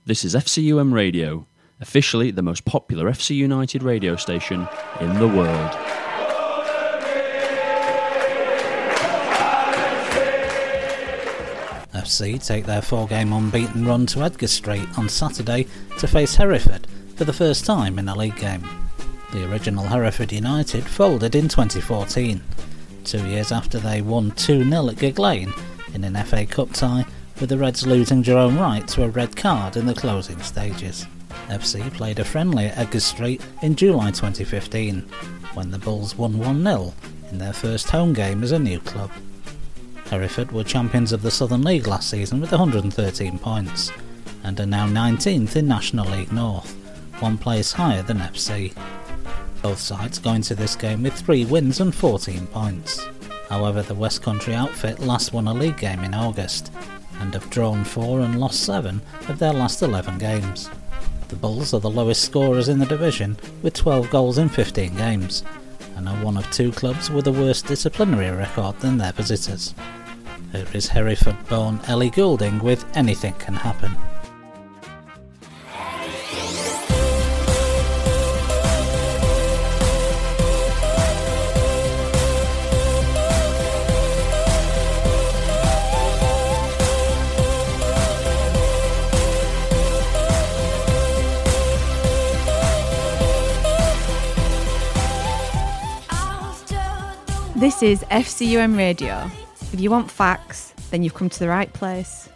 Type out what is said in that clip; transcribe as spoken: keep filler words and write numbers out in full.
This is F C U M Radio, officially the most popular F C United radio station in the world. F C take their four-game unbeaten run to Edgar Street on Saturday to face Hereford for the first time in a league game. The original Hereford United folded in twenty fourteen, two years after they won two nil at Gig Lane in an F A Cup tie, with the Reds losing Jerome Wright to a red card in the closing stages. F C played a friendly at Edgar Street in July twenty fifteen, when the Bulls won one nil in their first home game as a new club. Hereford were champions of the Southern League last season with one hundred thirteen points, and are now nineteenth in National League North, one place higher than F C. Both sides go into this game with three wins and fourteen points. However, the West Country outfit last won a league game in August, and have drawn four and lost seven of their last eleven games. The Bulls are the lowest scorers in the division, with twelve goals in fifteen games, and are one of two clubs with a worse disciplinary record than their visitors. Here is Hereford-born Ellie Goulding with Anything Can Happen. This is F C U M Radio. If you want facts, then you've come to the right place.